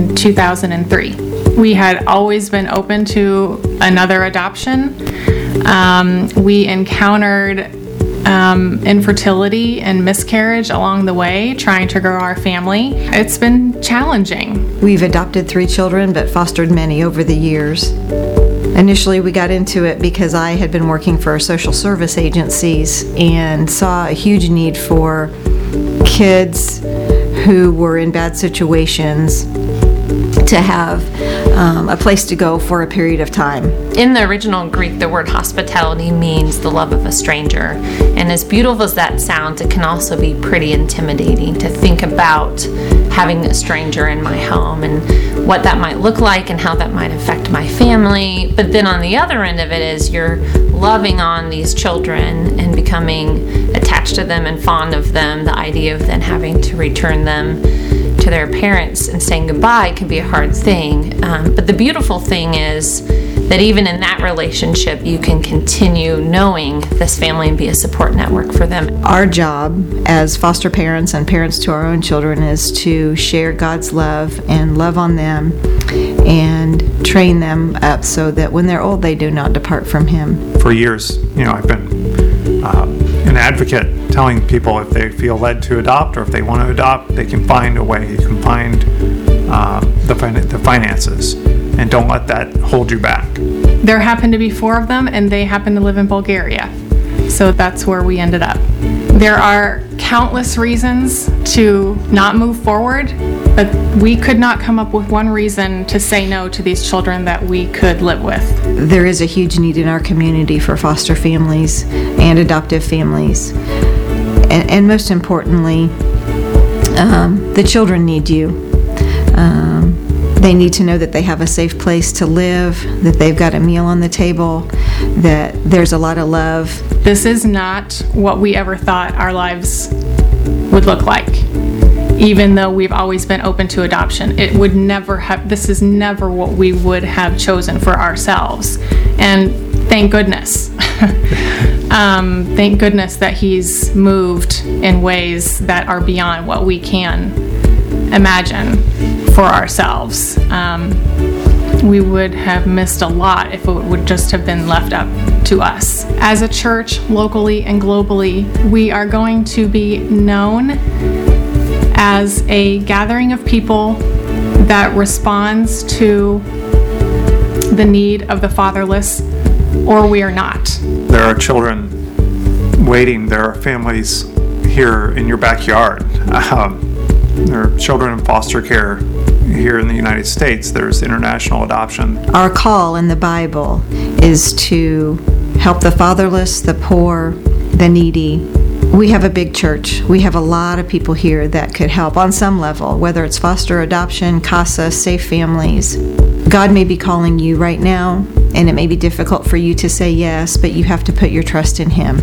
in 2003. We had always been open to another adoption. We encountered infertility and miscarriage along the way, trying to grow our family. It's been challenging. We've adopted 3 children, but fostered many over the years. Initially, we got into it because I had been working for social service agencies and saw a huge need for kids who were in bad situations to have a place to go for a period of time. In the original Greek, the word hospitality means the love of a stranger. And as beautiful as that sounds, it can also be pretty intimidating to think about having a stranger in my home and what that might look like and how that might affect my family. But then on the other end of it is you're loving on these children and becoming attached to them and fond of them. The idea of then having to return them to their parents and saying goodbye can be a hard thing. But the beautiful thing is that even in that relationship, you can continue knowing this family and be a support network for them. Our job as foster parents and parents to our own children is to share God's love and love on them and train them up so that when they're old, they do not depart from Him. For years, I've been an advocate telling people if they feel led to adopt or if they want to adopt, they can find a way. You can find the finances, and don't let that hold you back. There happened to be 4 of them, and they happened to live in Bulgaria. So that's where we ended up. There are countless reasons to not move forward, but we could not come up with one reason to say no to these children that we could live with. There is a huge need in our community for foster families and adoptive families. And most importantly, the children need you. They need to know that they have a safe place to live, that they've got a meal on the table, that there's a lot of love. This is not what we ever thought our lives would look like. Even though we've always been open to adoption, this is never what we would have chosen for ourselves. And thank goodness. Thank goodness that He's moved in ways that are beyond what we can imagine for ourselves. We would have missed a lot if it would just have been left up to us. As a church, locally and globally, we are going to be known as a gathering of people that responds to the need of the fatherless, or we are not. There are children waiting. There are families here in your backyard. There are children in foster care here in the United States. There's international adoption. Our call in the Bible is to help the fatherless, the poor, the needy. We have a big church. We have a lot of people here that could help on some level, whether it's foster, adoption, CASA, safe families. God may be calling you right now, and it may be difficult for you to say yes, but you have to put your trust in Him.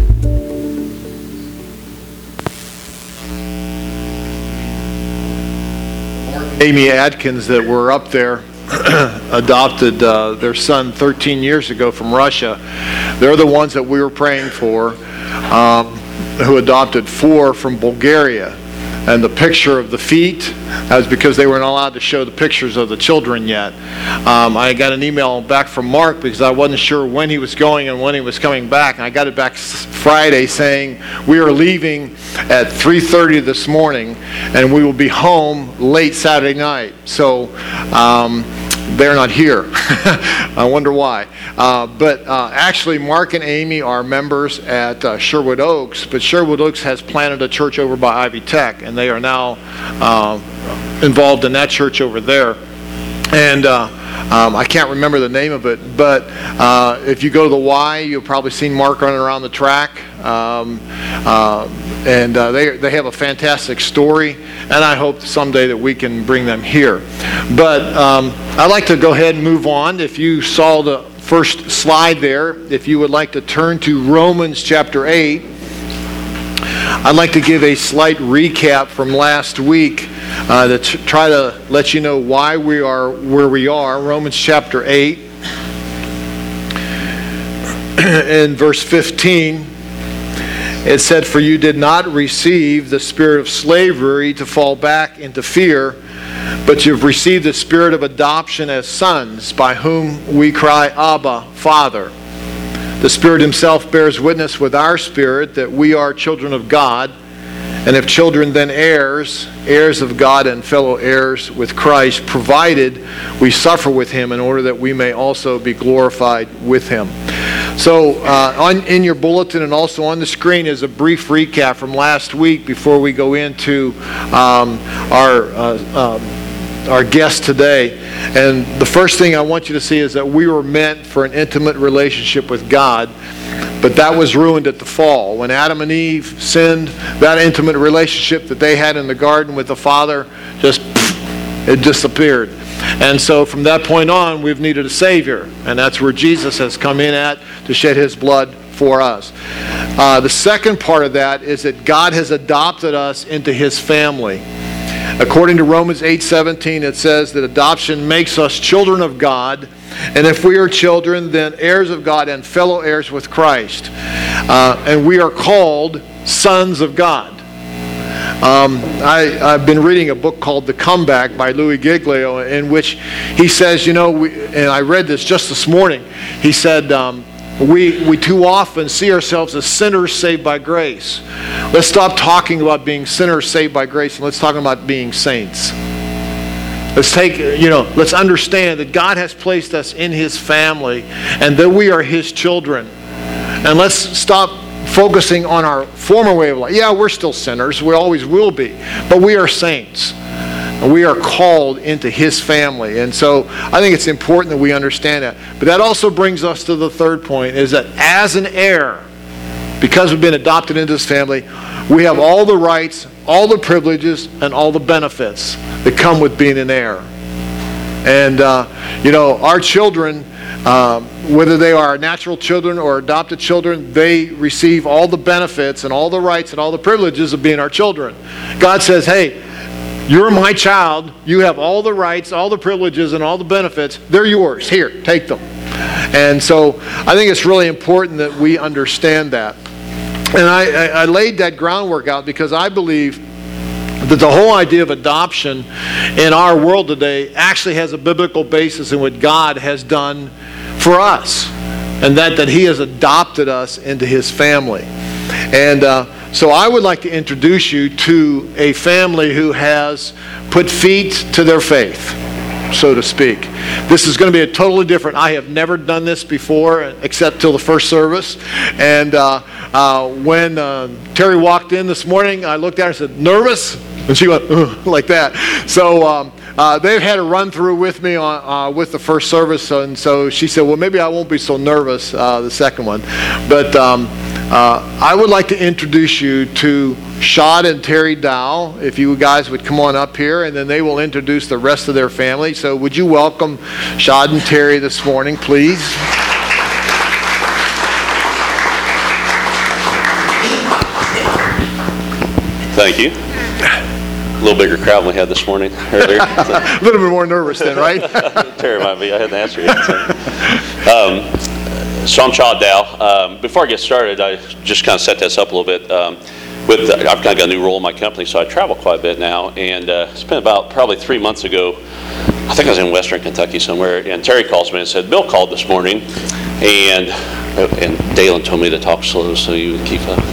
Amy Adkins that were up there adopted their son 13 years ago from Russia. They're the ones that we were praying for, who adopted 4 from Bulgaria. And the picture of the feet, that was because they weren't allowed to show the pictures of the children yet. I got an email back from Mark because I wasn't sure when he was going and when he was coming back. And I got it back Friday saying, we are leaving at 3:30 this morning and we will be home late Saturday night. So they're not here. I wonder why. But actually, Mark and Amy are members at Sherwood Oaks, but Sherwood Oaks has planted a church over by Ivy Tech, and they are now involved in that church over there. And I can't remember the name of it, but if you go to the Y, you'll probably see Mark running around the track. And they have a fantastic story, and I hope someday that we can bring them here. But I'd like to go ahead and move on. If you saw the first slide there, if you would like to turn to Romans chapter 8, I'd like to give a slight recap from last week to try to let you know why we are where we are. Romans chapter 8 in verse 15. It said, "For you did not receive the spirit of slavery to fall back into fear, but you've received the Spirit of adoption as sons, by whom we cry, Abba, Father. The Spirit himself bears witness with our spirit that we are children of God, and if children, then heirs, heirs of God and fellow heirs with Christ, provided we suffer with him in order that we may also be glorified with him. So in your bulletin and also on the screen is a brief recap from last week before we go into our guest today. And the first thing I want you to see is that we were meant for an intimate relationship with God, but that was ruined at the fall. When Adam and Eve sinned, that intimate relationship that they had in the garden with the Father, it disappeared. And so from that point on, we've needed a Savior, and that's where Jesus has come in at to shed his blood for us. The second part of that is that God has adopted us into his family. According to Romans 8:17, it says that adoption makes us children of God, and if we are children, then heirs of God and fellow heirs with Christ. And we are called sons of God. I've been reading a book called The Comeback by Louis Giglio, in which he says, and I read this just this morning, he said, we too often see ourselves as sinners saved by grace. Let's stop talking about being sinners saved by grace, and let's talk about being saints. Let's understand that God has placed us in his family and that we are his children. And let's stop focusing on our former way of life. Yeah, we're still sinners. We always will be. But we are saints. And we are called into his family. And so I think it's important that we understand that. But that also brings us to the third point, is that as an heir, because we've been adopted into this family, we have all the rights, all the privileges, and all the benefits that come with being an heir. And, our children, whether they are natural children or adopted children, they receive all the benefits and all the rights and all the privileges of being our children. God says, hey, you're my child. You have all the rights, all the privileges, and all the benefits. They're yours. Here, take them. And so I think it's really important that we understand that. And I laid that groundwork out because I believe that the whole idea of adoption in our world today actually has a biblical basis in what God has done for us, and that he has adopted us into his family. And so I would like to introduce you to a family who has put feet to their faith, so to speak. This is going to be a totally different. I have never done this before except till the first service. And when Terry walked in this morning, I looked at her and said, "Nervous?" And she went, "Ugh," like that. So they've had a run through with me with the first service, and so she said, "Well, maybe I won't be so nervous the second one." But I would like to introduce you to Shad and Terry Dow, if you guys would come on up here, and then they will introduce the rest of their family. So would you welcome Shad and Terry this morning, please? Thank you. A little bigger crowd than we had this morning earlier. A little bit more nervous then, right? Terry might be. I hadn't answered yet. So I'm Shad Dow. Before I get started, I just kind of set this up a little bit. I've kind of got a new role in my company, so I travel quite a bit now. And it's been about probably 3 months ago. I think I was in Western Kentucky somewhere, and Terry calls me and said, "Bill called this morning, and Dalen told me to talk slow so you would keep up."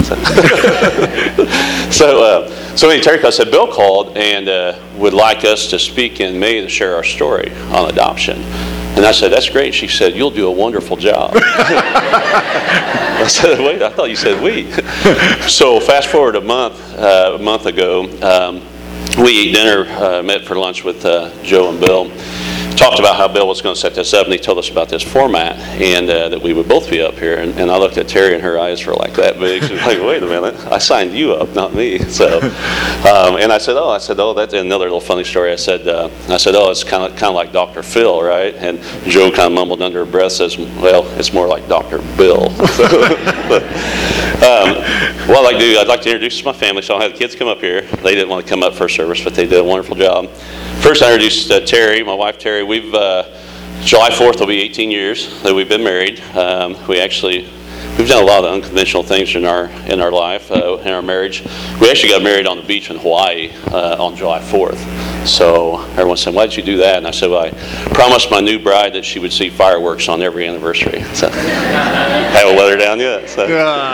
So anyway, Terry said, "Bill called and would like us to speak in May to share our story on adoption." And I said, "That's great." She said, "You'll do a wonderful job." I said, "Wait, I thought you said we." So fast forward a month ago, we ate dinner, met for lunch with Joe and Bill. Talked about how Bill was going to set this up, and he told us about this format, and that we would both be up here. And I looked at Terry, and her eyes were like that big. She was like, "Wait a minute, I signed you up, not me." So, and I said, "Oh, that's another little funny story." I said, "Oh, it's kind of like Dr. Phil, right?" And Joe kind of mumbled under her breath, says, "Well, it's more like Dr. Bill." What I'd like to introduce my family. So I'll have the kids come up here. They didn't want to come up first service, but they did a wonderful job. First, I introduced Terry, my wife Terry. We've July 4th will be 18 years that we've been married. We've done a lot of unconventional things in our life, in our marriage. We actually got married on the beach in Hawaii on July 4th. So everyone said, "Why did you do that?" And I said, "Well, I promised my new bride that she would see fireworks on every anniversary." So haven't let her down yet. So.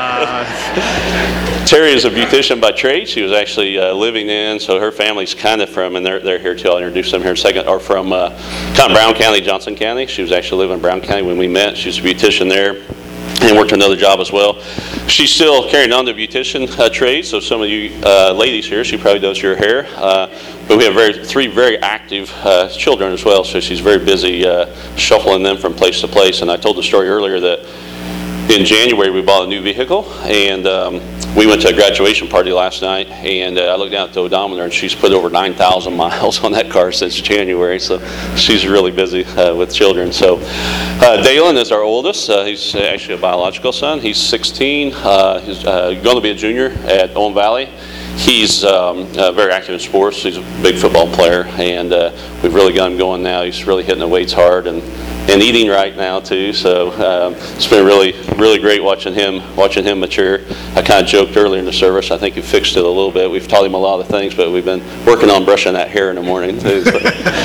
Terry is a beautician by trade. She was actually living in, so her family's kind of from, and they're here too. I'll introduce them here in a second. Are from kind of Brown County, Johnson County. She was actually living in Brown County when we met. She was a beautician there and worked another job as well. She's still carrying on the beautician trade, so some of you ladies here, she probably does your hair. But we have three very active children as well, so she's very busy shuffling them from place to place. And I told the story earlier that in January we bought a new vehicle, and we went to a graduation party last night, and I looked down at the odometer, and she's put over 9,000 miles on that car since January, so she's really busy with children. So Dalen is our oldest. He's actually a biological son. He's 16. He's going to be a junior at Owen Valley. He's very active in sports. He's a big football player, and we've really got him going now. He's really hitting the weights hard and eating right now too. So it's been really great watching him mature. I kind of joked earlier in the service, I think he fixed it a little bit. We've taught him a lot of things, but we've been working on brushing that hair in the morning too. So.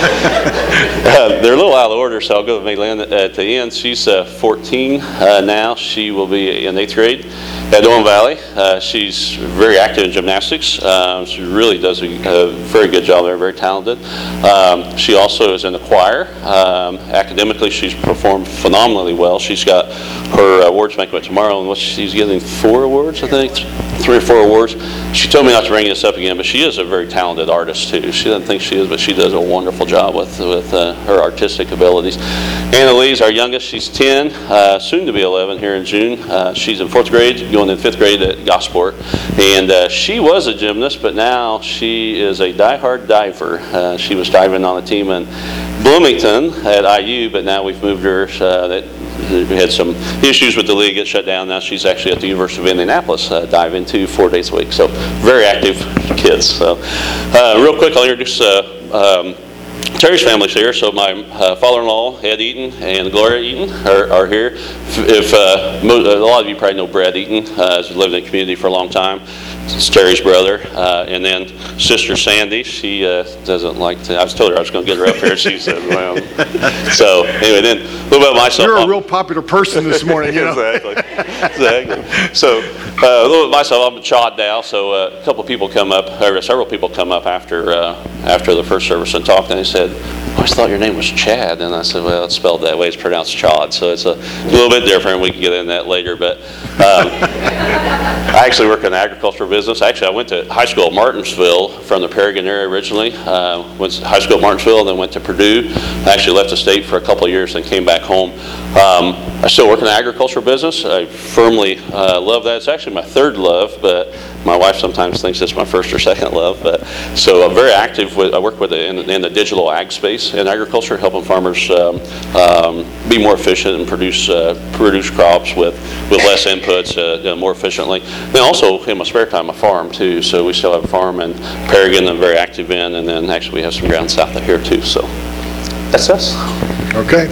They're a little out of order, so I'll go with Maylin at the end. She's 14 now. She will be in 8th grade at Owen Valley. She's very active in gymnastics. She really does a very good job there, very talented. She also is in the choir. Academically, she's performed phenomenally well. She's got her awards banquet tomorrow, and she's getting 4 awards, I think, 3 or 4 awards. She told me not to bring this up again, but she is a very talented artist too. She doesn't think she is, but she does a wonderful job with her artistic abilities. Annalise, our youngest, she's 10, soon to be 11 here in June. She's in 4th grade, going in 5th grade at Gosport, and she was a gymnast, but now she is a diehard diver. She was diving on a team in Bloomington at IU, but now we've moved her. We had some issues with the league, get shut down. Now she's actually at the University of Indianapolis diving 4 days a week. So very active kids. So real quick, I'll introduce Terry's family's here. So my father-in-law, Ed Eaton, and Gloria Eaton are here. If a lot of you probably know Brad Eaton, has lived in the community for a long time. It's Terry's brother, and then Sister Sandy. She doesn't like to. I told her I was going to get her up here. She said, "Well." So anyway, then a little bit of myself. You're a real popular person this morning, you know. Exactly. So a little bit of myself. I'm a Chad Dow. So a couple of people come up, or several people come up after the first service and talked, and they said, "I always thought your name was Chad." And I said, "Well, it's spelled that way. It's pronounced Chad, so it's a little bit different. We can get into that later." But I actually work in the agricultural business. Actually, I went to high school at Martinsville from the Paragon area originally. Went to high school at Martinsville, and then went to Purdue. I actually left the state for a couple of years, then came back home. I still work in the agricultural business. I firmly love that. It's actually my 3rd love, but my wife sometimes thinks it's my 1st or 2nd love. But so I'm very active. I work with in the digital ag space in agriculture, helping farmers be more efficient and produce crops with less inputs more efficiently. And also in my spare time, I farm too. So we still have a farm in Paragon I'm very active in, and then actually we have some ground south of here too. So that's us. Okay.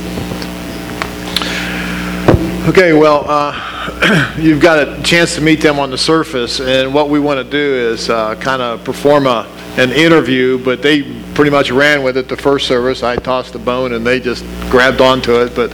Okay, well, you've got a chance to meet them on the surface, and what we want to do is kind of perform an interview, but they pretty much ran with it the first service. I tossed the bone, and they just grabbed onto it. But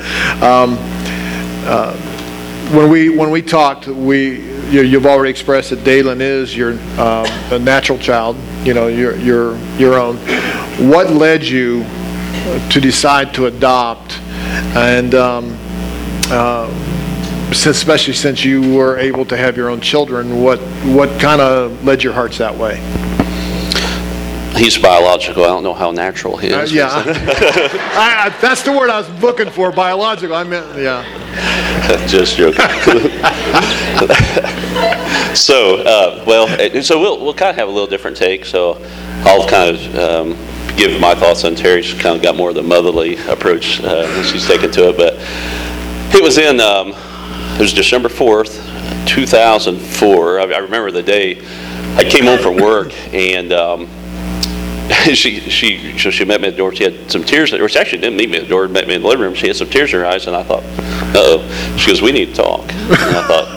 when we talked, you've already expressed that Dalen is your a natural child, your own. What led you to decide to adopt, and especially since you were able to have your own children, what kind of led your hearts that way? He's biological. I don't know how natural he is. Yeah, that's the word I was looking for. Biological. I meant, yeah. Just joking. So we'll kind of have a little different take. So I'll kind of give my thoughts on Terry. She's kind of got more of the motherly approach that she's taken to it, but. It was it was December 4th, 2004. I remember the day. I came home from work, and she met me at the door. She had some tears, or she actually didn't meet me at the door, met me in the living room. She had some tears in her eyes, and I thought, uh-oh. She goes, "We need to talk." And I thought,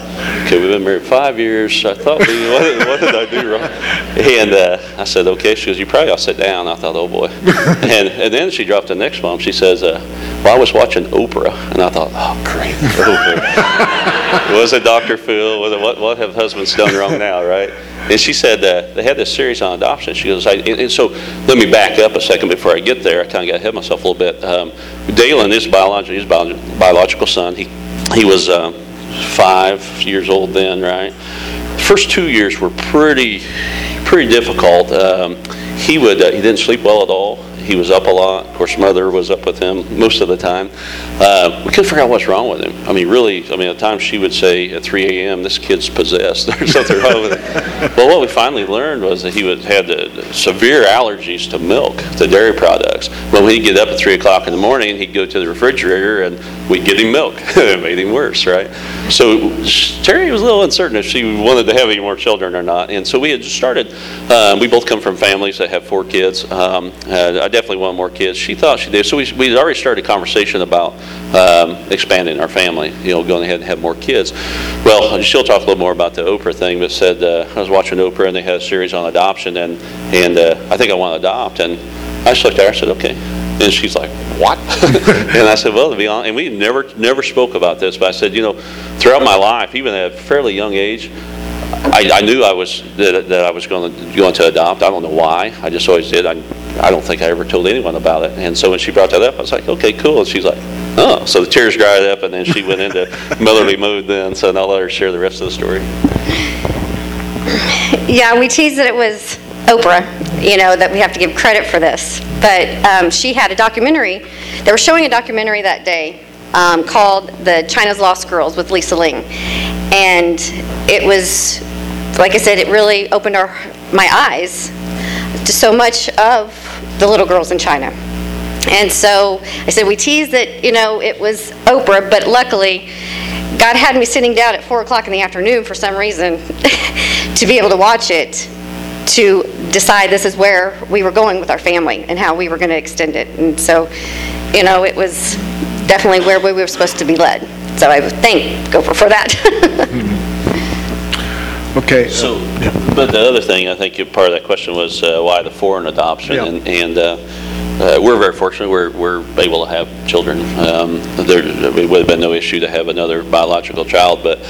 okay, we've been married 5 years. I thought, what did I do wrong? And I said, okay. She goes, you probably ought to sit down. I thought, oh boy. And then she dropped the next bomb. She says, well, I was watching Oprah. And I thought, oh, great, Oprah. Was it Dr. Phil? What have husbands done wrong now, right? And she said they had this series on adoption. She goes, and so let me back up a second before I get there. I kind of got ahead of myself a little bit. Dalen, his biological son, he was 5 years old then, right? The first 2 years were pretty difficult. He didn't sleep well at all. He was up a lot. Of course, mother was up with him most of the time. We couldn't figure out what's wrong with him. At times she would say at 3 a.m., this kid's possessed. There's something wrong with him. Well, what we finally learned was that he had severe allergies to milk, to dairy products. When he'd get up at 3 o'clock in the morning, he'd go to the refrigerator and we'd get him milk. It made him worse, right? So Terry was a little uncertain if she wanted to have any more children or not. And so we had just started. We both come from families that have 4 kids. I definitely wanted more kids. She thought she did. So we'd already started a conversation about expanding our family, going ahead and have more kids. Well, she'll talk a little more about the Oprah thing, but said, I was watching Oprah and they had a series on adoption, and I think I want to adopt. And I just looked at her and said, okay. And she's like, what? And I said, well, to be honest, and we never spoke about this, but I said, throughout my life, even at a fairly young age, I knew I was going to adopt. I don't know why. I just always did. I don't think I ever told anyone about it. And so when she brought that up, I was like, okay, cool. And she's like, oh. So the tears dried up, and then she went into motherly mood then. So I'll let her share the rest of the story. Yeah, we teased that it was Oprah, that we have to give credit for this. But she had a documentary. They were showing a documentary that day called The China's Lost Girls with Lisa Ling. And it was, like I said, it really opened my eyes to so much of the little girls in China. And so I said, we teased that, it was Oprah, but luckily God had me sitting down at 4 o'clock in the afternoon for some reason to be able to watch it, to decide this is where we were going with our family and how we were going to extend it. And so, it was definitely where we were supposed to be led. So I thank Gopher for that. Okay. So, but the other thing, I think part of that question was why the foreign adoption, and we're very fortunate. We're able to have children. It would have been no issue to have another biological child, but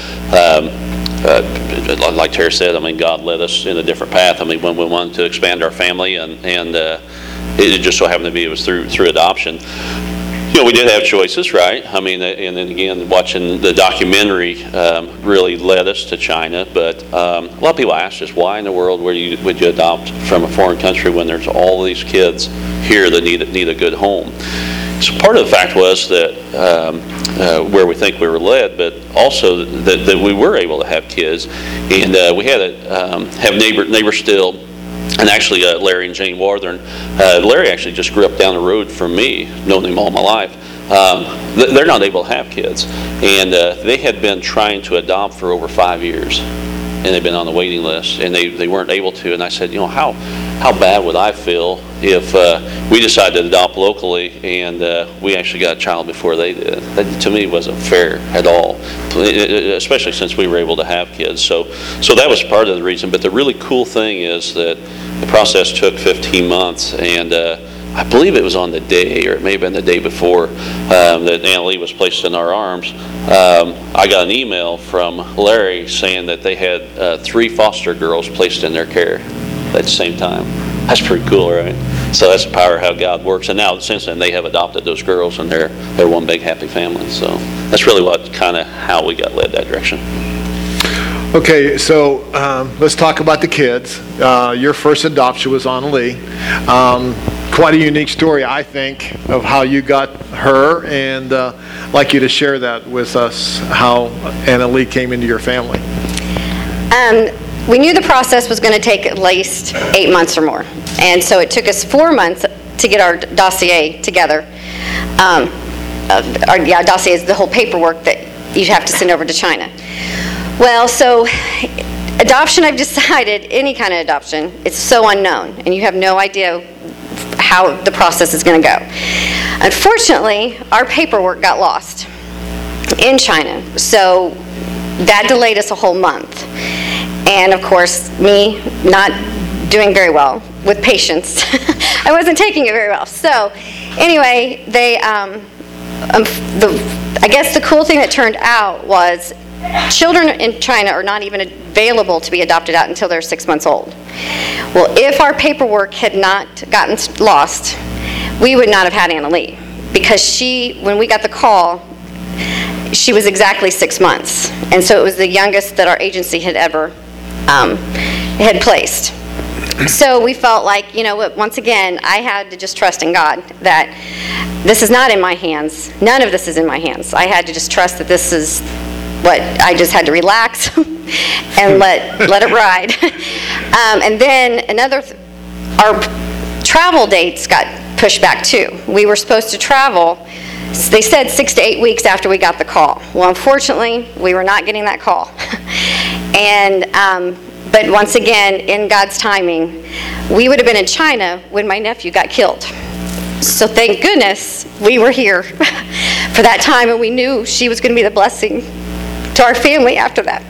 like Terry said, God led us in a different path. When we wanted to expand our family, and it just so happened to be it was through adoption. We did have choices, right? And then again, watching the documentary really led us to China. But a lot of people ask us, why in the world would you adopt from a foreign country when there's all these kids here that need a good home? So part of the fact was that where we think we were led, but also that we were able to have kids, and we had to have neighbors still. And actually, Larry and Jane Warthern, Larry actually just grew up down the road from me, known him all my life. They're not able to have kids. And they had been trying to adopt for over 5 years. And they've been on the waiting list, and they weren't able to. And I said, how bad would I feel if we decided to adopt locally and we actually got a child before they did? That, to me, wasn't fair at all, especially since we were able to have kids. So that was part of the reason. But the really cool thing is that the process took 15 months, and I believe it was on the day, or it may have been the day before, that Anna Lee was placed in our arms. I got an email from Larry saying that they had 3 foster girls placed in their care at the same time. That's pretty cool, right? So that's the power of how God works. And now, since then, they have adopted those girls, and they're one big happy family. So that's really how we got led that direction. Okay, so let's talk about the kids. Your first adoption was Anna Lee. Quite a unique story, I think, of how you got her, and I'd like you to share that with us, how Anna Lee came into your family. We knew the process was going to take at least 8 months or more, and so it took us 4 months to get our dossier together. Our dossier is the whole paperwork that you have to send over to China. Well, so adoption, I've decided, any kind of adoption, it's so unknown, and you have no idea how the process is going to go. Unfortunately, our paperwork got lost in China. So that delayed us a whole month. And of course, me not doing very well with patience, I wasn't taking it very well. So anyway, they, I guess the cool thing that turned out was children in China are not even available to be adopted out until they're 6 months old. Well, if our paperwork had not gotten lost, we would not have had Anna Lee, because when we got the call, she was exactly 6 months, and so it was the youngest that our agency had ever had placed. So we felt like, you know what, once again, I had to just trust in God that this is not in my hands. None of this is in my hands. I had to just trust that this is what I just had to relax and let it ride. And then our travel dates got pushed back too. We were supposed to travel, they said 6 to 8 weeks after we got the call. Well, unfortunately, we were not getting that call. And but once again, in God's timing, we would have been in China when my nephew got killed. So thank goodness we were here for that time, and we knew she was going to be the blessing to our family after that.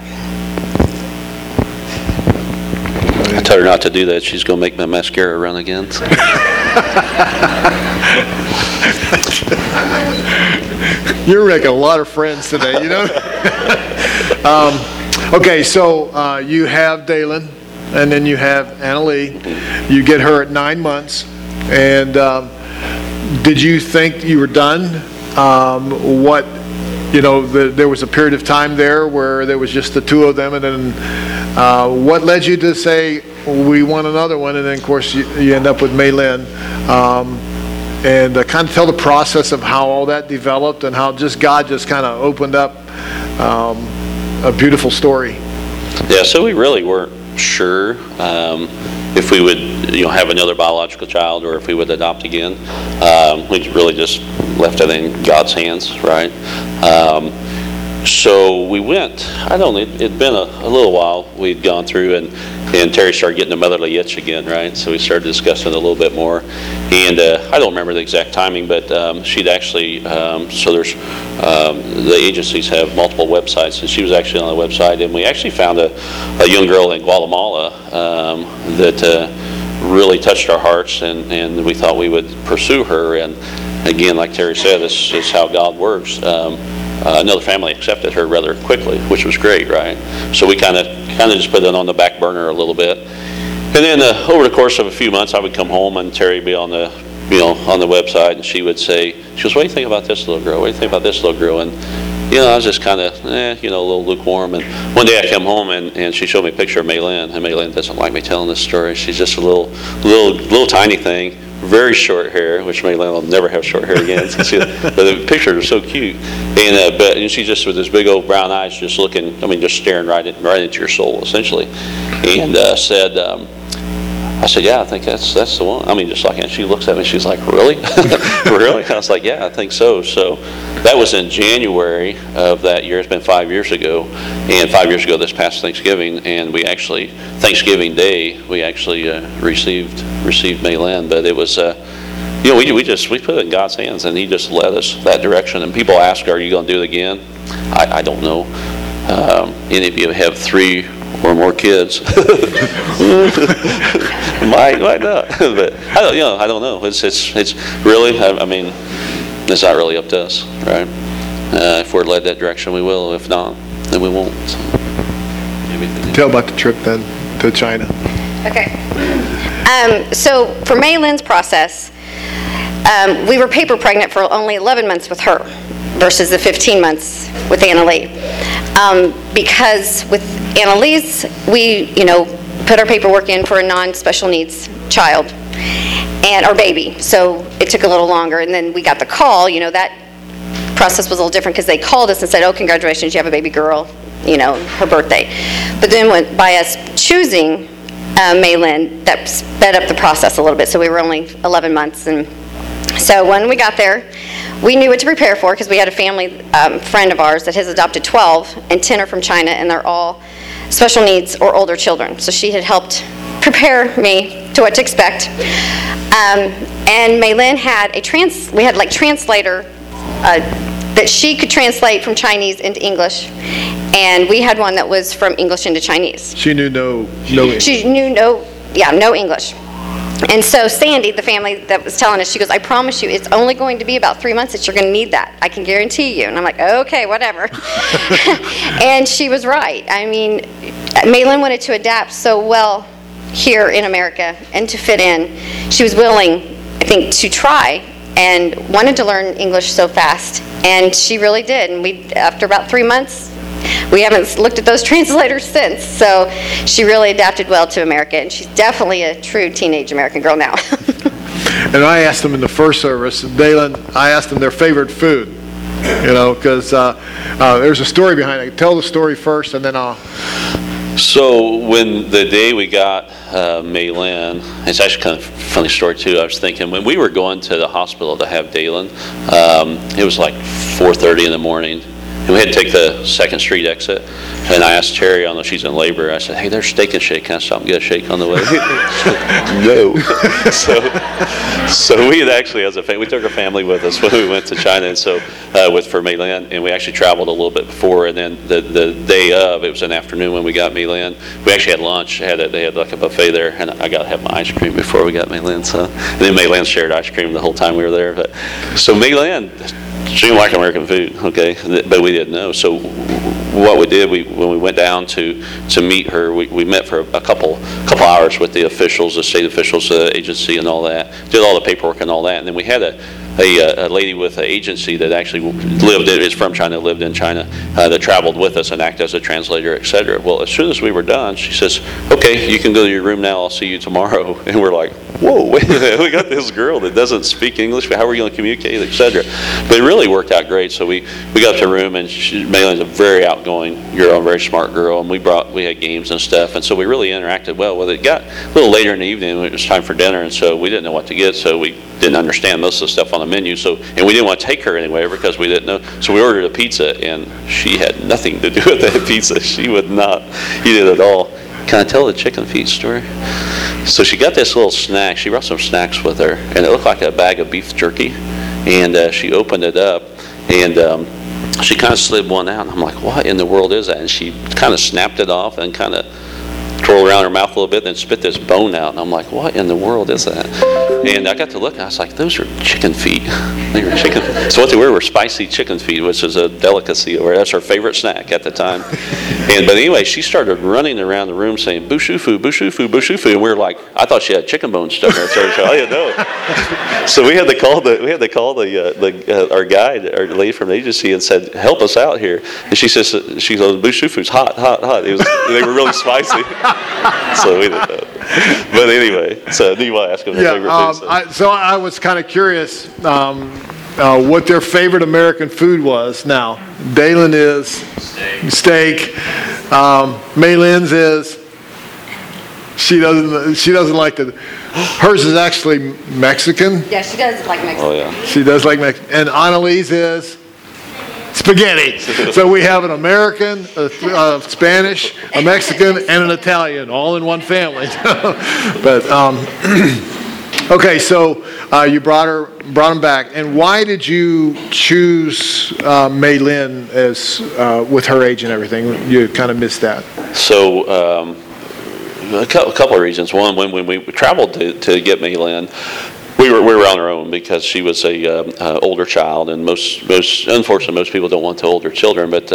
I told her not to do that. She's going to make my mascara run again. You're making a lot of friends today, you know? Okay, so you have Dalen, and then you have Anna Lee. You get her at 9 months. And did you think you were done? There was a period of time there where there was just the two of them, and then what led you to say, we want another one? And then, of course, you end up with Mei Lin. And kind of tell the process of how all that developed and how God just kind of opened up a beautiful story. Yeah, so we really weren't sure if we would have another biological child or if we would adopt again. We really just left it in God's hands, right? So we went, it'd been a little while we'd gone through, and Terry started getting the motherly itch again, right? So we started discussing it a little bit more. And I don't remember the exact timing, but she'd actually, so there's, the agencies have multiple websites, and she was actually on the website, and we actually found a young girl in Guatemala that really touched our hearts, and we thought we would pursue her. And again, like Terry said, this is how God works. Another family accepted her rather quickly, which was great, right? So we kind of just put it on the back burner a little bit. And then over the course of a few months, I would come home and Terry would be on the website, and she would say, what do you think about this little girl? What do you think about this little girl? And I was just kind of, a little lukewarm. And one day I come home and she showed me a picture of Mei Lin, and Mei Lin doesn't like me telling this story. She's just a little tiny thing. Very short hair, which Mei Lin will never have short hair again. But the pictures are so cute, and she's just with this big old brown eyes, just looking. Just staring right into your soul, essentially. And I said, yeah, I think that's the one. Just like, and she looks at me, she's like, really, really? I was like, yeah, I think so. So that was in January of that year. It's been 5 years ago, and 5 years ago this past Thanksgiving, and we actually Thanksgiving Day we actually received Mei Lin. But it was we put it in God's hands, and He just led us that direction. And people ask, are you going to do it again? I don't know. Any of you have 3 or more kids? might not. But I don't know. It's really, it's not really up to us, right? If we're led that direction, we will. If not, then we won't. So, tell about the trip then to China. Okay. So for Mei Lin's process, we were paper pregnant for only 11 months with her versus the 15 months with Anna Lee. Because with Anna Lee's, we, put our paperwork in for a non-special needs child and our baby. So it took a little longer, and then we got the call. That process was a little different because they called us and said, "Oh, congratulations, you have a baby girl," her birthday. But then by us choosing Mei Lin, that sped up the process a little bit. So we were only 11 months, and so when we got there, we knew what to prepare for because we had a family friend of ours that has adopted 12, and 10 are from China, and they're all special needs or older children. So she had helped prepare me to what to expect. And Mei Lin had we had translator that she could translate from Chinese into English, and we had one that was from English into Chinese. She knew no English. She knew no English. And so Sandy, the family that was telling us, she goes, I promise you, it's only going to be about 3 months that you're going to need that. I can guarantee you. And I'm like, okay, whatever. And she was right. I mean, Maylin wanted to adapt so well here in America and to fit in. She was willing, I think, to try and wanted to learn English so fast. And she really did. And after about 3 months, we haven't looked at those translators since. So she really adapted well to America, and she's definitely a true teenage American girl now. And I asked them in the first service, Dalen, I asked them their favorite food, because there's a story behind it. Tell the story first, and then I'll... So when the day we got Maylin, it's actually kind of a funny story too. I was thinking when we were going to the hospital to have Dalen, it was like 4:30 in the morning. And we had to take the 2nd Street exit. And I asked Terry, I don't know if she's in labor, I said, hey, there's Steak and Shake. Can I stop and get a shake on the way? No. So we had actually, as a family, we took our family with us when we went to China, and so for Maylin, and we actually traveled a little bit before, and then the day of, it was an afternoon when we got Maylin, we actually had lunch. They had like a buffet there, and I got to have my ice cream before we got Maylin. And then Maylin shared ice cream the whole time we were there. So Maylin, she didn't like American food, okay, but we didn't know. So what we did, when we went down to meet her, we met for a couple hours with the officials, the state officials, the agency, and all that. Did all the paperwork and all that, and then we had a lady with an agency that actually is from China, lived in China, that traveled with us and acted as a translator, etc. Well, as soon as we were done, she says, okay, you can go to your room now, I'll see you tomorrow. And we're like, whoa, wait a minute, we got this girl that doesn't speak English, how are we going to communicate, etc. But it really worked out great. So we got to her room, and Maylin's a very outgoing girl, a very smart girl, and we had games and stuff, and so we really interacted well with it. It got a little later in the evening, it was time for dinner, and so we didn't know what to get, so we didn't understand most of the stuff on the menu, and we didn't want to take her anywhere because we didn't know. So we ordered a pizza, and she had nothing to do with that pizza. She would not eat it at all. Can I tell the chicken feet story? So she got this little snack. She brought some snacks with her, and it looked like a bag of beef jerky. And she opened it up, and she kind of slid one out. And I'm like, what in the world is that? And she kind of snapped it off and kind of twirled around her mouth a little bit, then spit this bone out. And I'm like, what in the world is that? And I got to look, and I was like, those are chicken feet. They were chicken. So what they were spicy chicken feet, which is a delicacy. That's her favorite snack at the time. But anyway, she started running around the room saying, "Bushufu, bushufu, bushufu," and we were like, I thought she had chicken bones stuck in her throat. I didn't know. So we had to call our guide, our lady from the agency, and said, "Help us out here." And she goes, "Bushufu's hot, hot, hot." They were really spicy. So we didn't know. But anyway, so do you want to ask them their favorite food? So I was kind of curious what their favorite American food was. Now, Dalen is steak. Maylin's is she doesn't like hers is actually Mexican. Yeah, she does like Mexican. Oh yeah. She does like Mexican. And Annalise is spaghetti. So we have an American, a Spanish, a Mexican, and an Italian all in one family. But okay, so you brought them back, and why did you choose Maylin as with her age and everything? You kind of missed that. So a couple of reasons. One, when we traveled to get Maylin, we were on our own because she was a older child, and unfortunately most people don't want the older children. But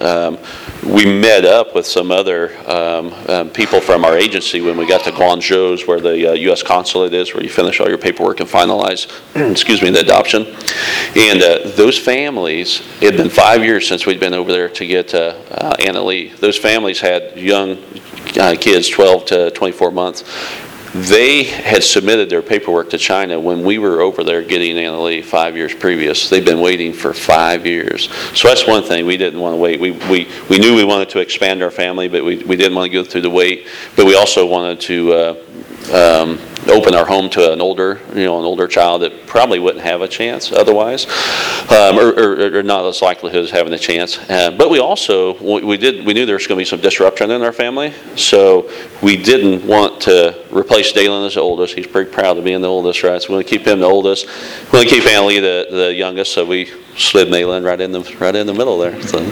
we met up with some other people from our agency when we got to Guangzhou, where the U.S. consulate is, where you finish all your paperwork and finalize, the adoption. And those families, it had been 5 years since we'd been over there to get Anna Lee. Those families had young kids, 12 to 24 months. They had submitted their paperwork to China when we were over there getting Anna Lee 5 years previous. They've been waiting for 5 years. So that's one thing. We didn't want to wait. We knew we wanted to expand our family, but we didn't want to go through the wait. But we also wanted to open our home to an older child that probably wouldn't have a chance otherwise, or not as likelihood of having a chance. But we also, we knew there was going to be some disruption in our family, so we didn't want to replace Dalen as the oldest. He's pretty proud of being the oldest, right? So we want to keep him the oldest. We want to keep Annalie the youngest, so we slid Malin right in the middle there. So.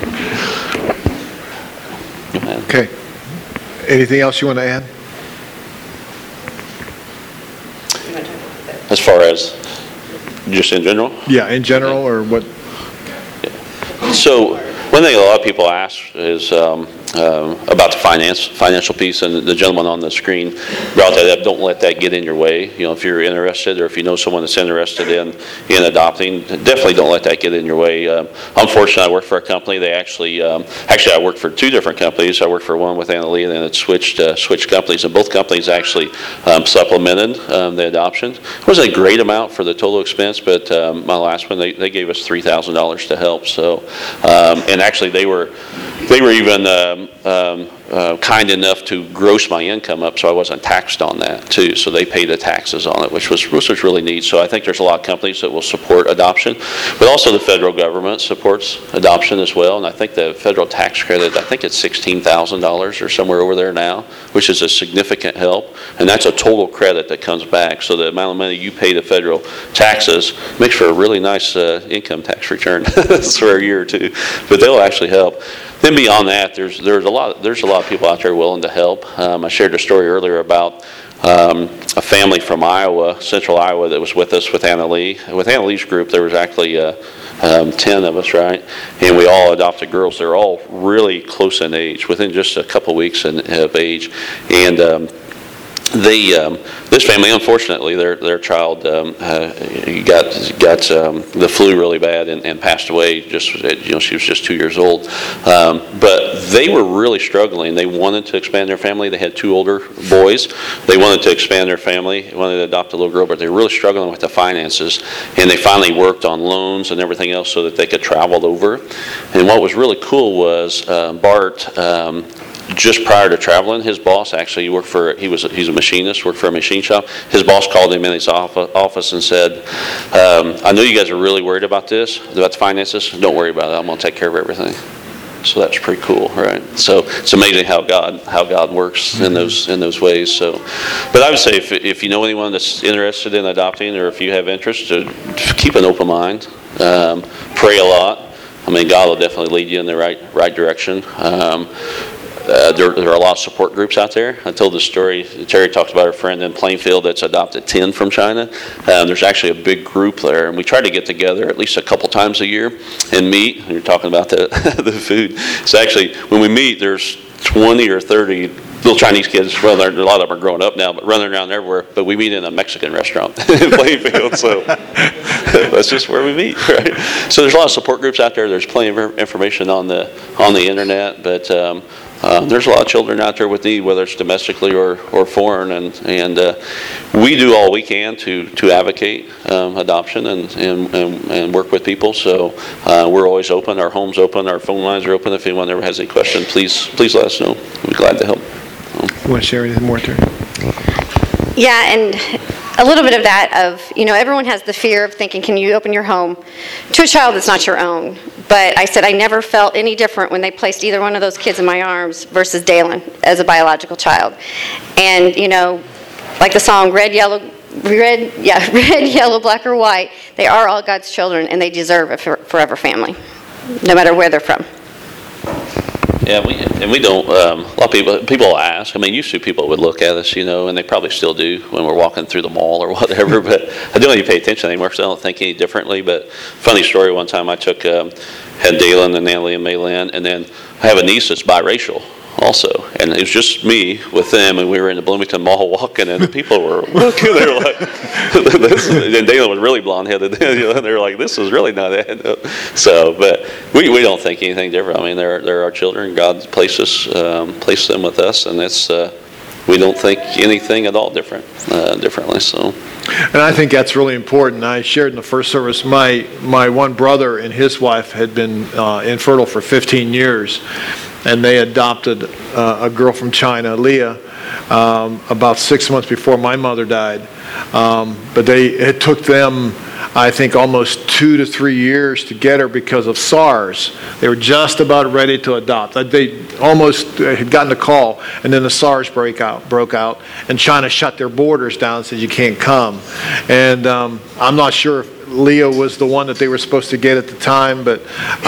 Okay. Anything else you want to add? As far as just in general? Yeah, in general, or what? So one thing a lot of people ask is about the financial piece, and the gentleman on the screen brought that up. Don't let that get in your way. If you're interested, or if you know someone that's interested in adopting, definitely don't let that get in your way. Unfortunately, I work for a company. They actually I worked for two different companies. I worked for one with Annalie, and then it switched companies, and both companies actually supplemented the adoption. It wasn't a great amount for the total expense, but my last one, they gave us $3,000 to help. So, and actually they were even kind enough to gross my income up, so I wasn't taxed on that too. So they paid the taxes on it, which was really neat. So I think there's a lot of companies that will support adoption, but also the federal government supports adoption as well. And I think the federal tax credit, I think it's $16,000 or somewhere over there now, which is a significant help. And that's a total credit that comes back. So the amount of money you pay to federal taxes makes for a really nice income tax return for a year or two. But they'll actually help. Then beyond that, there's a lot of people out there willing to help. I shared a story earlier about a family from Iowa, central Iowa, that was with us with Annalie. With Annalie's group, there was actually 10 of us, right? And we all adopted girls. They're all really close in age, within just a couple weeks of age. And this family, unfortunately, their child got the flu really bad and passed away. She was just 2 years old. But they were really struggling. They wanted to expand their family. They had two older boys. They wanted to expand their family, wanted to adopt a little girl, but they were really struggling with the finances. And they finally worked on loans and everything else so that they could travel over. And what was really cool was Bart. Just prior to traveling, his boss actually he's a machinist, worked for a machine shop. His boss called him in his office and said, I know you guys are really worried about the finances. Don't worry about it. I'm going to take care of everything. So that's pretty cool, right? So it's amazing how God works in those ways. So, but I would say if you know anyone that's interested in adopting, or if you have interest, to keep an open mind, pray a lot. I mean, God will definitely lead you in the right direction. There are a lot of support groups out there. I told the story, Terry talked about her friend in Plainfield that's adopted 10 from China. There's actually a big group there, and we try to get together at least a couple times a year and meet. And you're talking about the food. So actually, when we meet, there's 20 or 30 little Chinese kids. Well, a lot of them are growing up now, but running around everywhere. But we meet in a Mexican restaurant in Plainfield, so that's just where we meet, right? So there's a lot of support groups out there. There's plenty of information on the internet, but there's a lot of children out there with need, whether it's domestically or foreign, and we do all we can to advocate adoption and work with people. So we're always open. Our home's open. Our phone lines are open. If anyone ever has any question, please let us know. We'd be glad to help. You want to share anything more, Terry? Yeah, and a little bit of that everyone has the fear of thinking, can you open your home to a child that's not your own? But I said I never felt any different when they placed either one of those kids in my arms versus Dalen as a biological child. And, like the song, red, yellow, black, or white, they are all God's children, and they deserve a forever family, no matter where they're from. Yeah, we don't. A lot of people ask. I mean, used to people would look at us, and they probably still do when we're walking through the mall or whatever. But I don't even pay attention anymore, so I don't think any differently. But funny story, one time I had Dalen and Annalie and Maylin, and then I have a niece that's biracial also, and it was just me with them, and we were in the Bloomington Mall walking, and people were looking. They were like, and Dalen was really blonde-headed, and they were like, "This is really not it." So, but we don't think anything different. I mean, they're our children. God placed them with us, and it's we don't think anything at all differently. So. And I think that's really important. I shared in the first service, my one brother and his wife had been infertile for 15 years, and they adopted a girl from China, Leah, about 6 months before my mother died. But it took them, I think, almost 2 to 3 years to get her because of SARS. They were just about ready to adopt. They almost had gotten a call, and then the SARS broke out, and China shut their borders down and said, you can't come. And I'm not sure if Leah was the one that they were supposed to get at the time, but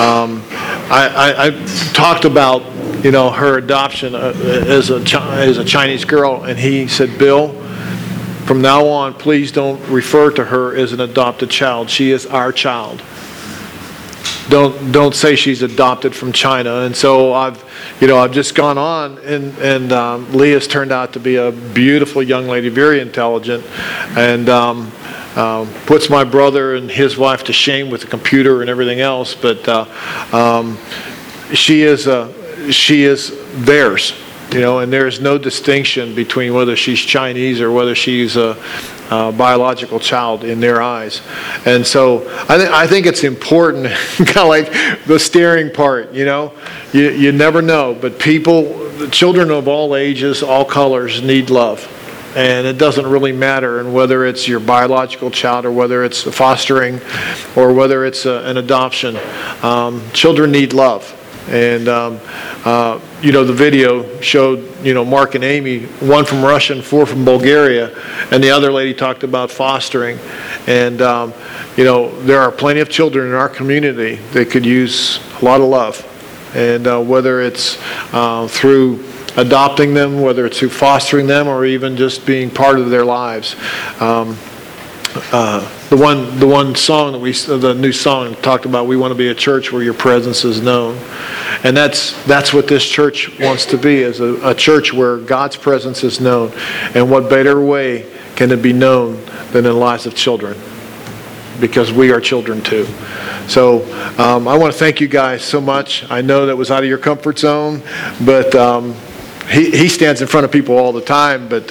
I talked about, her adoption as a Chinese girl, and he said, Bill, from now on, please don't refer to her as an adopted child. She is our child. Don't say she's adopted from China. And so I've just gone on, and Leah's turned out to be a beautiful young lady, very intelligent, and puts my brother and his wife to shame with the computer and everything else. But she is theirs. And there is no distinction between whether she's Chinese or whether she's a biological child in their eyes. And so I think it's important, kind of like the staring part, you never know, but children of all ages, all colors need love. And it doesn't really matter, and whether it's your biological child or whether it's fostering or whether it's an adoption, children need love. And the video showed Mark and Amy, one from Russia and 4 from Bulgaria, and the other lady talked about fostering. And there are plenty of children in our community that could use a lot of love, and whether it's through adopting them, whether it's through fostering them, or even just being part of their lives. The one song the new song talked about, we want to be a church where your presence is known. And that's what this church wants to be, is a church where God's presence is known. And what better way can it be known than in the lives of children? Because we are children too. So I want to thank you guys so much. I know that was out of your comfort zone, but he stands in front of people all the time, but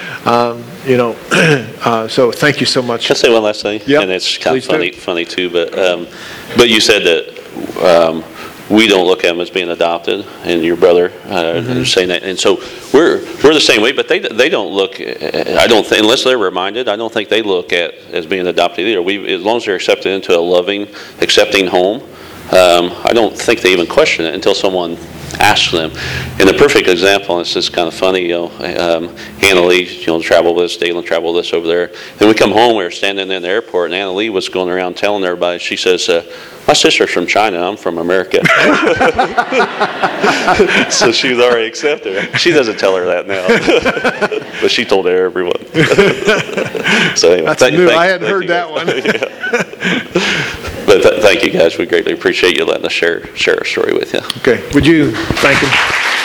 so thank you so much. Can I say one last thing? Yep. And it's kind of Please funny too, but you said that we don't look at them as being adopted, and your brother saying that, and so we're the same way. But they don't look. I don't think, unless they're reminded, I don't think they look at as being adopted either. As long as they're accepted into a loving, accepting home, I don't think they even question it until someone asks them. And the perfect example, and it's just kind of funny, Hannah Lee, traveled with us, Dalen traveled with us over there. Then we come home, we were standing in the airport, and Hannah Lee was going around telling everybody, she says, my sister's from China, I'm from America. So she was already accepted. She doesn't tell her that now. But she told everyone. So anyway, That's new. I hadn't heard that one. But thank you guys. We greatly appreciate you letting us share our story with you. Okay. Would you thank him?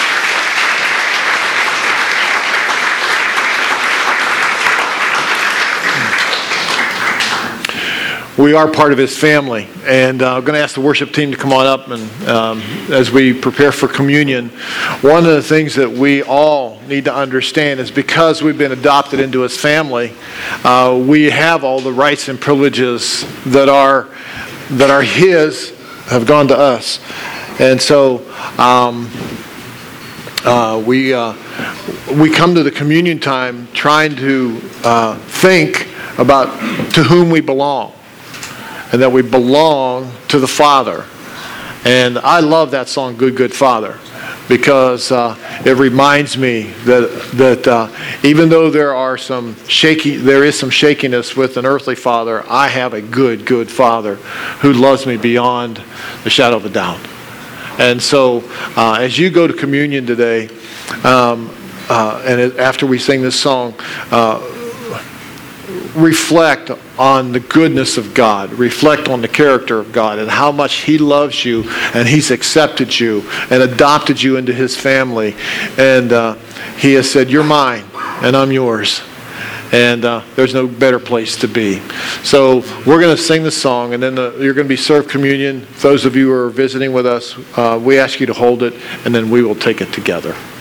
We are part of his family, and I'm going to ask the worship team to come on up, and as we prepare for communion, one of the things that we all need to understand is because we've been adopted into his family, we have all the rights and privileges that are his have gone to us. And so we come to the communion time trying to think about to whom we belong, and that we belong to the Father. And I love that song, Good, Good Father, because it reminds me that even though there is some shakiness with an earthly father, I have a good, good Father who loves me beyond the shadow of a doubt. And so as you go to communion today, and after we sing this song, reflect on the goodness of God, reflect on the character of God and how much he loves you, and he's accepted you and adopted you into his family, and he has said, you're mine and I'm yours, and there's no better place to be. So we're going to sing the song, and then you're going to be served communion. Those of you who are visiting with us, we ask you to hold it, and then we will take it together.